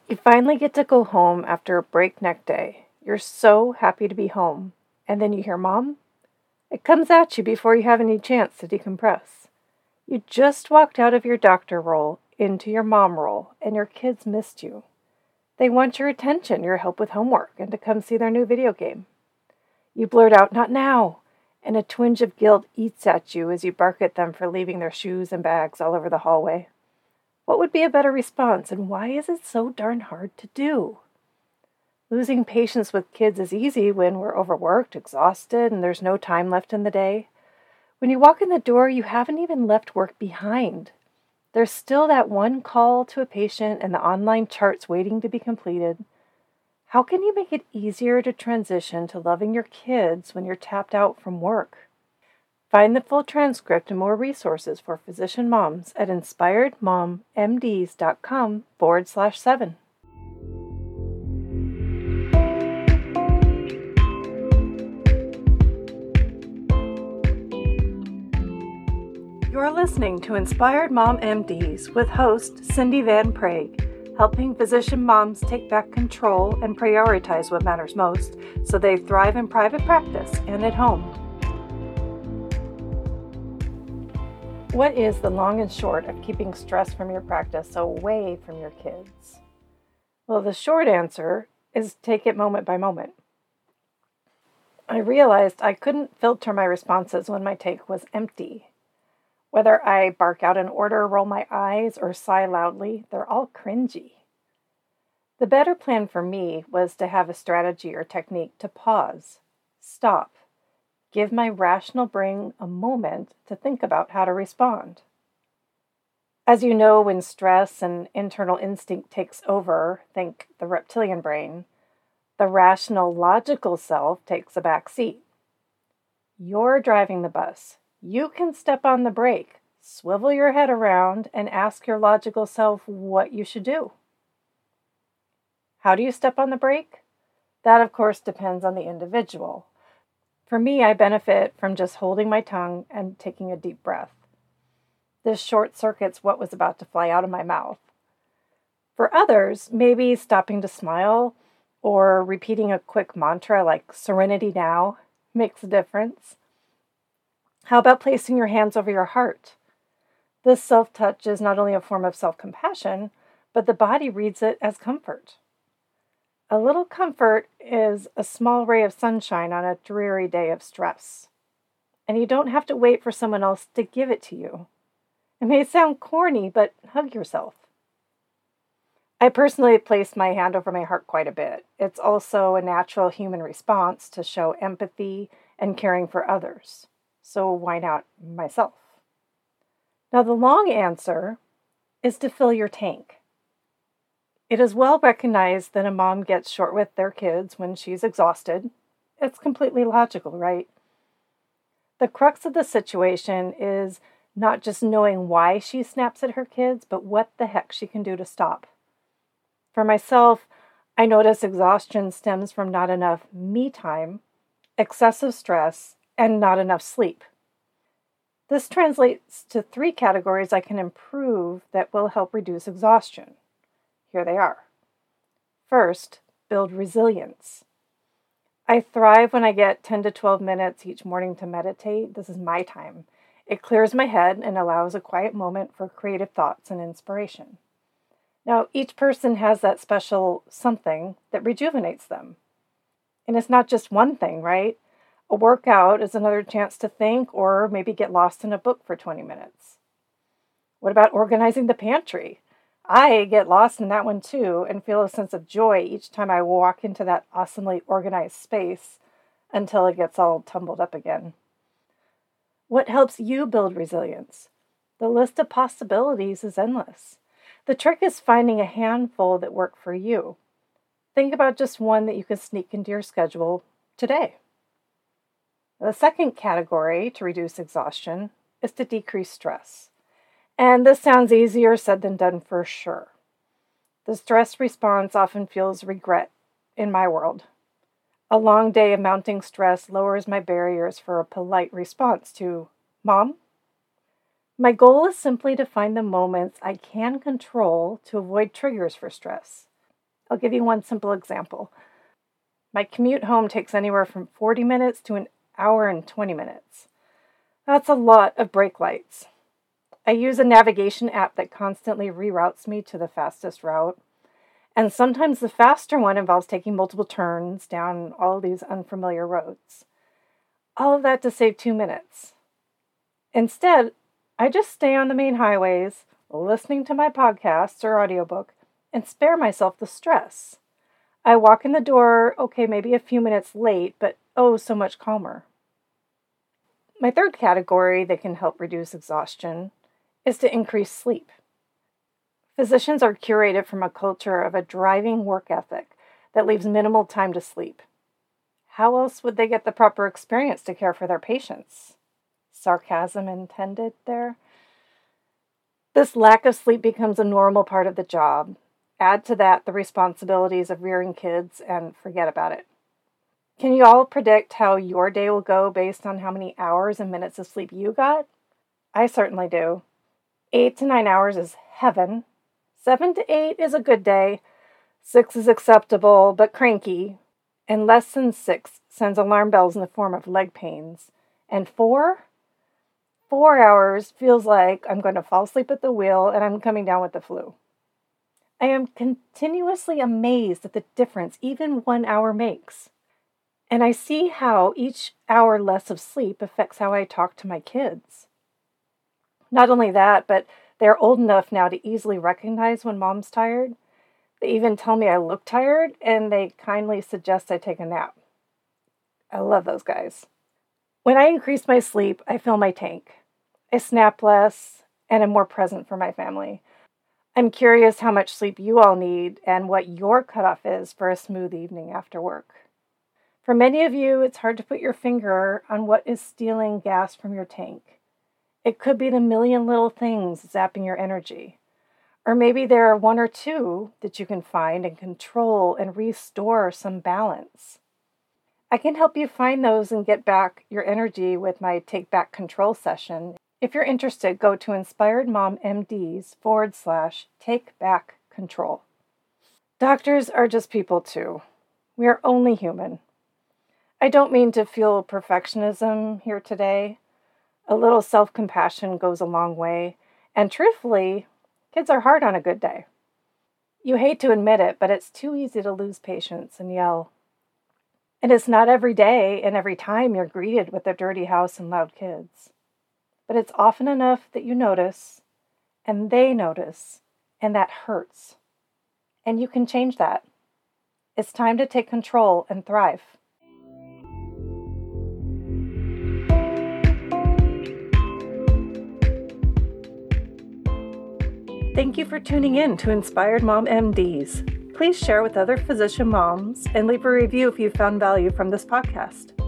You finally get to go home after a breakneck day. You're so happy to be home. And then you hear Mom. It comes at you before you have any chance to decompress. You just walked out of your doctor role into your mom role, and your kids missed you. They want your attention, your help with homework, and to come see their new video game. You blurt out, "Not now," and a twinge of guilt eats at you as you bark at them for leaving their shoes and bags all over the hallway. What would be a better response, and why is it so darn hard to do? Losing patience with kids is easy when we're overworked, exhausted, and there's no time left in the day. When you walk in the door, you haven't even left work behind. There's still that one call to a patient and the online charts waiting to be completed. How can you make it easier to transition to loving your kids when you're tapped out from work? Find the full transcript and more resources for physician moms at inspiredmommds.com/7. You're listening to Inspired Mom MDs with host Cindy Van Prague, helping physician moms take back control and prioritize what matters most so they thrive in private practice and at home. What is the long and short of keeping stress from your practice away from your kids? Well, the short answer is take it moment by moment. I realized I couldn't filter my responses when my take was empty. Whether I bark out an order, roll my eyes, or sigh loudly, they're all cringy. The better plan for me was to have a strategy or technique to pause, stop, give my rational brain a moment to think about how to respond. As you know, when stress and internal instinct takes over, think the reptilian brain, the rational, logical self takes a back seat. You're driving the bus. You can step on the brake, swivel your head around, and ask your logical self what you should do. How do you step on the brake? That, of course, depends on the individual. For me, I benefit from just holding my tongue and taking a deep breath. This short circuits what was about to fly out of my mouth. For others, maybe stopping to smile or repeating a quick mantra like "Serenity Now" makes a difference. How about placing your hands over your heart? This self-touch is not only a form of self-compassion, but the body reads it as comfort. A little comfort is a small ray of sunshine on a dreary day of stress. And you don't have to wait for someone else to give it to you. It may sound corny, but hug yourself. I personally place my hand over my heart quite a bit. It's also a natural human response to show empathy and caring for others. So why not myself? Now, the long answer is to fill your tank. It is well recognized that a mom gets short with their kids when she's exhausted. It's completely logical, right? The crux of the situation is not just knowing why she snaps at her kids, but what the heck she can do to stop. For myself, I notice exhaustion stems from not enough me time, excessive stress, and not enough sleep. This translates to 3 categories I can improve that will help reduce exhaustion. Here they are. First, build resilience. I thrive when I get 10 to 12 minutes each morning to meditate. This is my time. It clears my head and allows a quiet moment for creative thoughts and inspiration. Now, each person has that special something that rejuvenates them. And it's not just one thing, right? A workout is another chance to think or maybe get lost in a book for 20 minutes. What about organizing the pantry? I get lost in that one too and feel a sense of joy each time I walk into that awesomely organized space until it gets all tumbled up again. What helps you build resilience? The list of possibilities is endless. The trick is finding a handful that work for you. Think about just one that you can sneak into your schedule today. The second category to reduce exhaustion is to decrease stress. And this sounds easier said than done for sure. The stress response often feels regret in my world. A long day of mounting stress lowers my barriers for a polite response to, "Mom?" My goal is simply to find the moments I can control to avoid triggers for stress. I'll give you one simple example. My commute home takes anywhere from 40 minutes to an hour and 20 minutes. That's a lot of brake lights. I use a navigation app that constantly reroutes me to the fastest route. And sometimes the faster one involves taking multiple turns down all these unfamiliar roads. All of that to save 2 minutes. Instead, I just stay on the main highways, listening to my podcasts or audiobook, and spare myself the stress. I walk in the door, okay, maybe a few minutes late, but oh, so much calmer. My third category that can help reduce exhaustion is to increase sleep. Physicians are curated from a culture of a driving work ethic that leaves minimal time to sleep. How else would they get the proper experience to care for their patients? Sarcasm intended there. This lack of sleep becomes a normal part of the job. Add to that the responsibilities of rearing kids and forget about it. Can you all predict how your day will go based on how many hours and minutes of sleep you got? I certainly do. 8 to 9 hours is heaven. 7 to 8 is a good day. 6 is acceptable, but cranky. And less than 6 sends alarm bells in the form of leg pains. And 4 hours feels like I'm going to fall asleep at the wheel and I'm coming down with the flu. I am continuously amazed at the difference even 1 hour makes. And I see how each hour less of sleep affects how I talk to my kids. Not only that, but they're old enough now to easily recognize when mom's tired. They even tell me I look tired, and they kindly suggest I take a nap. I love those guys. When I increase my sleep, I fill my tank. I snap less, and am more present for my family. I'm curious how much sleep you all need and what your cutoff is for a smooth evening after work. For many of you, it's hard to put your finger on what is stealing gas from your tank. It could be the million little things zapping your energy. Or maybe there are 1 or 2 that you can find and control and restore some balance. I can help you find those and get back your energy with my Take Back Control session. If you're interested, go to InspiredMomMDs/Take Back Control. Doctors are just people too. We are only human. I don't mean to fuel perfectionism here today. A little self-compassion goes a long way, and truthfully, kids are hard on a good day. You hate to admit it, but it's too easy to lose patience and yell. And it's not every day and every time you're greeted with a dirty house and loud kids. But it's often enough that you notice, and they notice, and that hurts. And you can change that. It's time to take control and thrive. Thank you for tuning in to Inspired Mom MDs. Please share with other physician moms and leave a review if you found value from this podcast.